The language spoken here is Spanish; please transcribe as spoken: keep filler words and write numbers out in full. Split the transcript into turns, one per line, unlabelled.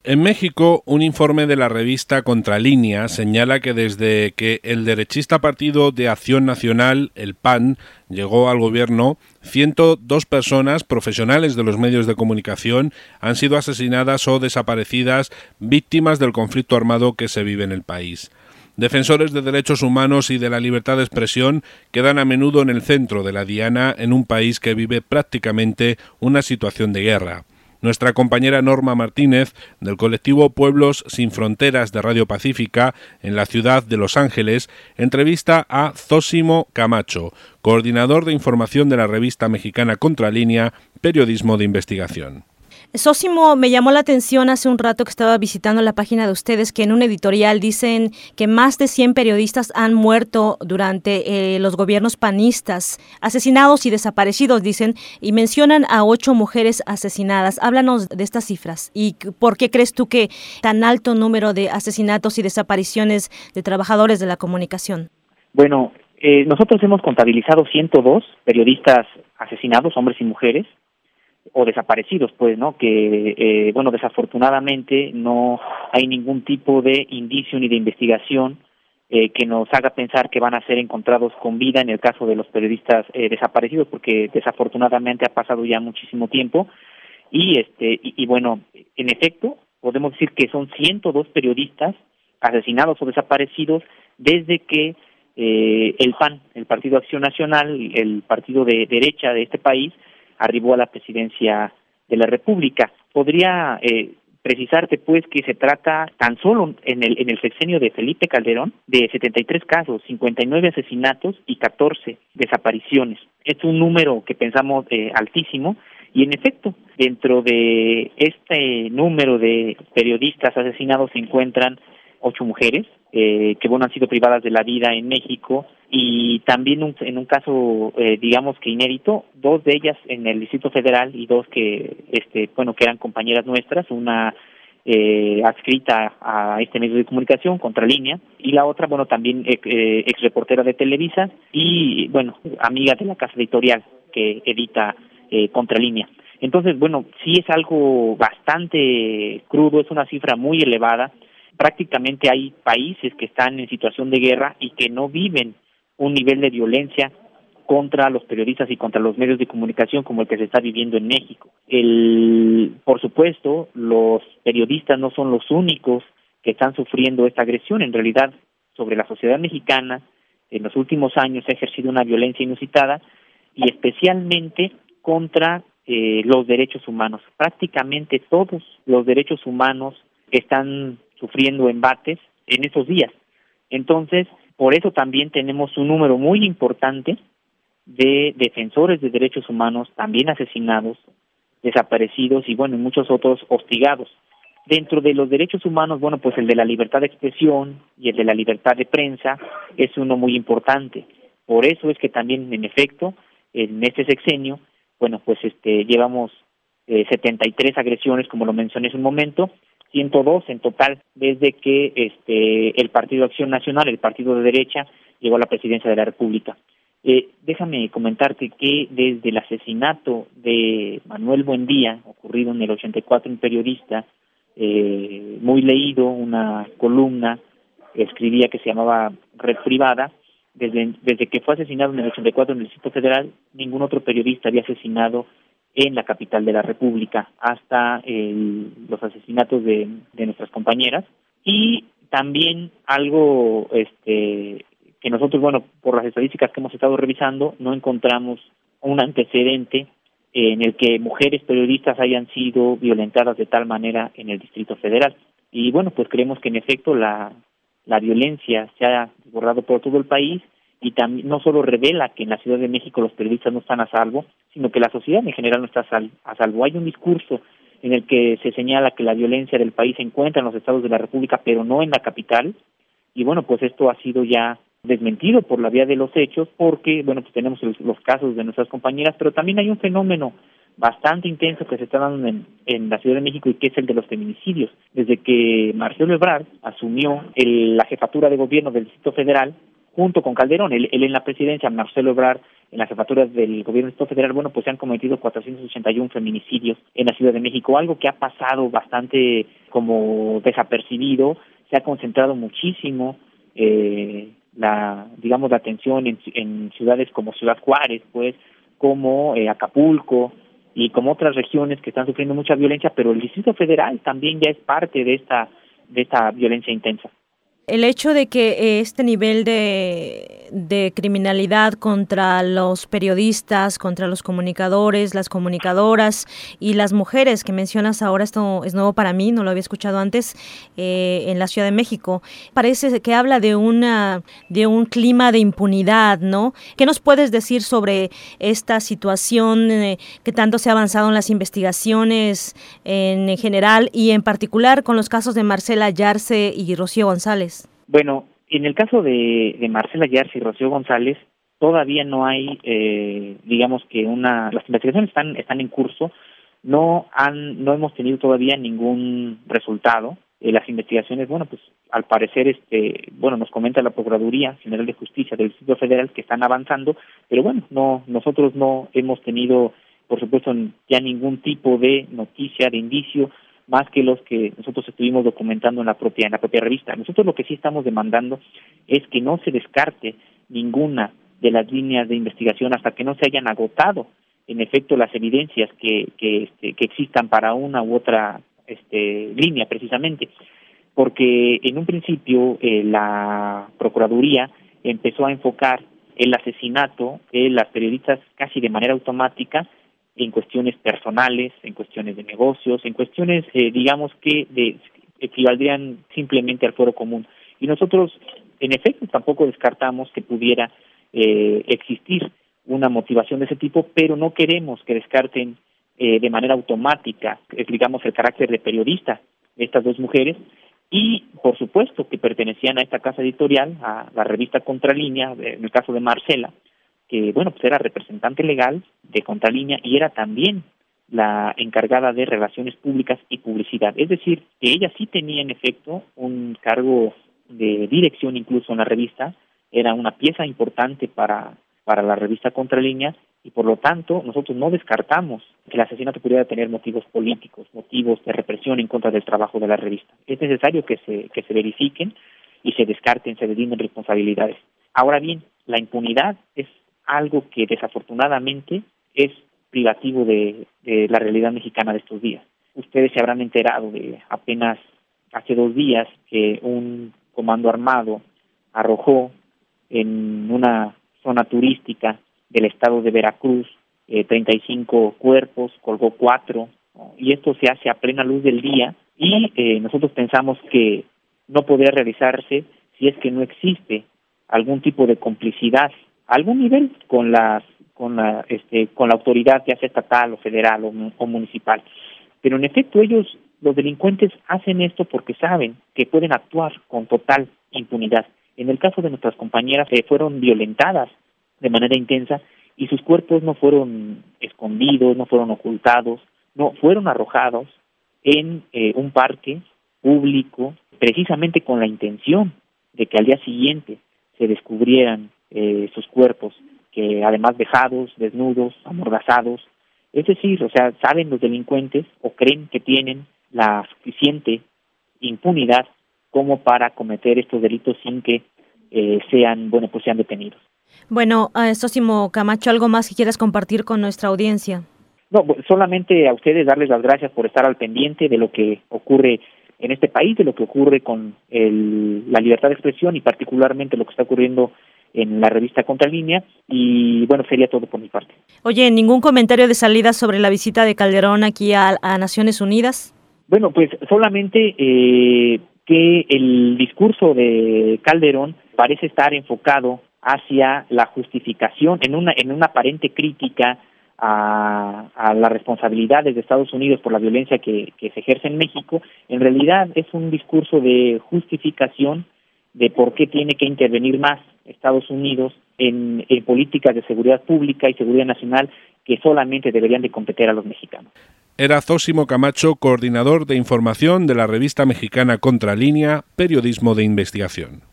En México, un informe de la revista Contralínea señala que desde que el derechista Partido de Acción Nacional, el P A N, llegó al gobierno, ciento dos personas profesionales de los medios de comunicación han sido asesinadas o desaparecidas víctimas del conflicto armado que se vive en el país. Defensores de derechos humanos y de la libertad de expresión quedan a menudo en el centro de la diana en un país que vive prácticamente una situación de guerra. Nuestra compañera Norma Martínez, del colectivo Pueblos Sin Fronteras de Radio Pacífica, en la ciudad de Los Ángeles, entrevista a Zósimo Camacho, coordinador de información de la revista mexicana Contralínea, Periodismo de Investigación.
Zósimo, me llamó la atención hace un rato que estaba visitando la página de ustedes que en un editorial dicen que más de cien periodistas han muerto durante eh, los gobiernos panistas, asesinados y desaparecidos, dicen, y mencionan a ocho mujeres asesinadas. Háblanos de estas cifras y por qué crees tú que tan alto número de asesinatos y desapariciones de trabajadores de la comunicación.
Bueno, eh, nosotros hemos contabilizado ciento dos periodistas asesinados, hombres y mujeres, o desaparecidos, pues, ¿no? Que, eh, bueno, desafortunadamente no hay ningún tipo de indicio ni de investigación eh, que nos haga pensar que van a ser encontrados con vida en el caso de los periodistas eh, desaparecidos, porque desafortunadamente ha pasado ya muchísimo tiempo y, este, y, y bueno, en efecto, podemos decir que son ciento dos periodistas asesinados o desaparecidos desde que eh, el P A N, el Partido Acción Nacional, el partido de derecha de este país, arribó a la presidencia de la República. Podría eh, precisarte, pues, que se trata tan solo en el en el sexenio de Felipe Calderón de setenta y tres casos, cincuenta y nueve asesinatos y catorce desapariciones. Es un número que pensamos eh, altísimo y, en efecto, dentro de este número de periodistas asesinados se encuentran ocho mujeres eh, que, bueno, han sido privadas de la vida en México y también un, en un caso, eh, digamos que inédito, dos de ellas en el Distrito Federal y dos que, este, bueno, que eran compañeras nuestras, una eh, adscrita a este medio de comunicación, Contralínea, y la otra, bueno, también eh, ex reportera de Televisa y, bueno, amiga de la casa editorial que edita eh, Contralínea. Entonces, bueno, sí es algo bastante crudo, es una cifra muy elevada. Prácticamente hay países que están en situación de guerra y que no viven un nivel de violencia contra los periodistas y contra los medios de comunicación como el que se está viviendo en México. El, por supuesto, los periodistas no son los únicos que están sufriendo esta agresión. En realidad, sobre la sociedad mexicana, en los últimos años se ha ejercido una violencia inusitada y especialmente contra eh, los derechos humanos. Prácticamente todos los derechos humanos están sufriendo embates en estos días. Entonces, por eso también tenemos un número muy importante de defensores de derechos humanos también asesinados, desaparecidos y, bueno, muchos otros hostigados. Dentro de los derechos humanos, bueno, pues el de la libertad de expresión y el de la libertad de prensa es uno muy importante. Por eso es que también, en efecto, en este sexenio, bueno, pues este llevamos eh, setenta y tres agresiones, como lo mencioné hace un momento, ciento dos en total desde que este el Partido Acción Nacional, el partido de derecha, llegó a la presidencia de la República. Eh, déjame comentarte que desde el asesinato de Manuel Buendía, ocurrido en el ochenta y cuatro, un periodista eh, muy leído, una columna que escribía que se llamaba Red Privada, desde, desde que fue asesinado en el ochenta y cuatro en el Distrito Federal, ningún otro periodista había asesinado en la capital de la República, hasta el, los asesinatos de, de nuestras compañeras. Y también algo este que nosotros, bueno, por las estadísticas que hemos estado revisando, no encontramos un antecedente en el que mujeres periodistas hayan sido violentadas de tal manera en el Distrito Federal. Y bueno, pues creemos que en efecto la, la violencia se ha desbordado por todo el país y también no solo revela que en la Ciudad de México los periodistas no están a salvo, sino que la sociedad en general no está a, sal, a salvo. Hay un discurso en el que se señala que la violencia del país se encuentra en los estados de la República, pero no en la capital, y bueno, pues esto ha sido ya desmentido por la vía de los hechos, porque, bueno, pues tenemos los, los casos de nuestras compañeras, pero también hay un fenómeno bastante intenso que se está dando en, en la Ciudad de México y que es el de los feminicidios. Desde que Marcelo Ebrard asumió el, la jefatura de gobierno del Distrito Federal, junto con Calderón, él, él en la presidencia, Marcelo Ebrard en las jefaturas del gobierno del Estado federal, bueno, pues se han cometido cuatrocientos ochenta y uno feminicidios en la Ciudad de México, algo que ha pasado bastante como desapercibido. Se ha concentrado muchísimo eh, la, digamos, la atención en, en ciudades como Ciudad Juárez, pues, como eh, Acapulco y como otras regiones que están sufriendo mucha violencia, pero el Distrito Federal también ya es parte de esta de esta violencia intensa.
El hecho de que este nivel de, de criminalidad contra los periodistas, contra los comunicadores, las comunicadoras y las mujeres que mencionas ahora, esto es nuevo para mí, no lo había escuchado antes, eh, en la Ciudad de México, parece que habla de una de un clima de impunidad, ¿no? ¿Qué nos puedes decir sobre esta situación eh, que tanto se ha avanzado en las investigaciones en, en general y en particular con los casos de Marcela Yarce y Rocío González?
Bueno, en el caso de, de Marcela Yarce y Rocío González, todavía no hay, eh, digamos que una, las investigaciones están están en curso, no han, no hemos tenido todavía ningún resultado. Eh, las investigaciones, bueno, pues al parecer, este, bueno, nos comenta la Procuraduría General de Justicia del Distrito Federal que están avanzando, pero bueno, no, nosotros no hemos tenido, por supuesto, ya ningún tipo de noticia, de indicio, más que los que nosotros estuvimos documentando en la propia en la propia revista. Nosotros lo que sí estamos demandando es que no se descarte ninguna de las líneas de investigación hasta que no se hayan agotado, en efecto, las evidencias que que, este, que existan para una u otra este, línea, precisamente, porque en un principio eh, la Procuraduría empezó a enfocar el asesinato de las periodistas casi de manera automática en cuestiones personales, en cuestiones de negocios, en cuestiones, eh, digamos, que de, equivaldrían simplemente al fuero común. Y nosotros, en efecto, tampoco descartamos que pudiera eh, existir una motivación de ese tipo, pero no queremos que descarten eh, de manera automática, digamos, el carácter de periodista de estas dos mujeres, y, por supuesto, que pertenecían a esta casa editorial, a la revista Contralínea, en el caso de Marcela, que, bueno, pues era representante legal de Contralínea y era también la encargada de relaciones públicas y publicidad. Es decir, que ella sí tenía, en efecto, un cargo de dirección incluso en la revista, era una pieza importante para, para la revista Contralínea y, por lo tanto, nosotros no descartamos que el asesinato pudiera tener motivos políticos, motivos de represión en contra del trabajo de la revista. Es necesario que se, que se verifiquen y se descarten, se deslinden responsabilidades. Ahora bien, la impunidad es algo que desafortunadamente es privativo de, de la realidad mexicana de estos días. Ustedes se habrán enterado de apenas hace dos días que un comando armado arrojó en una zona turística del estado de Veracruz eh, treinta y cinco cuerpos, colgó cuatro, ¿no? Y esto se hace a plena luz del día y eh, nosotros pensamos que no podría realizarse si es que no existe algún tipo de complicidad a algún nivel con las con la este con la autoridad, ya sea estatal o federal o, o municipal. Pero en efecto ellos, los delincuentes, hacen esto porque saben que pueden actuar con total impunidad. En el caso de nuestras compañeras, eh, fueron violentadas de manera intensa y sus cuerpos no fueron escondidos, no fueron ocultados, no fueron arrojados en eh, un parque público, precisamente con la intención de que al día siguiente se descubrieran eh, sus cuerpos, que además vejados, desnudos, amordazados. Es decir, o sea, saben los delincuentes o creen que tienen la suficiente impunidad como para cometer estos delitos sin que eh, sean, bueno, pues sean detenidos.
Bueno, uh, Sósimo Camacho, ¿algo más que quieras compartir con nuestra audiencia?
No, solamente a ustedes darles las gracias por estar al pendiente de lo que ocurre en este país, de lo que ocurre con el, la libertad de expresión y particularmente lo que está ocurriendo en la revista Contralínea, y bueno, sería todo por mi parte.
Oye, ¿ningún comentario de salida sobre la visita de Calderón aquí a, a Naciones Unidas?
Bueno, pues solamente eh, que el discurso de Calderón parece estar enfocado hacia la justificación, en una en una aparente crítica a, a las responsabilidades de Estados Unidos por la violencia que, que se ejerce en México. En realidad es un discurso de justificación de por qué tiene que intervenir más Estados Unidos en, en políticas de seguridad pública y seguridad nacional que solamente deberían de competir a los mexicanos.
Era Sósimo Camacho, coordinador de información de la revista mexicana Contralínea, Periodismo de Investigación.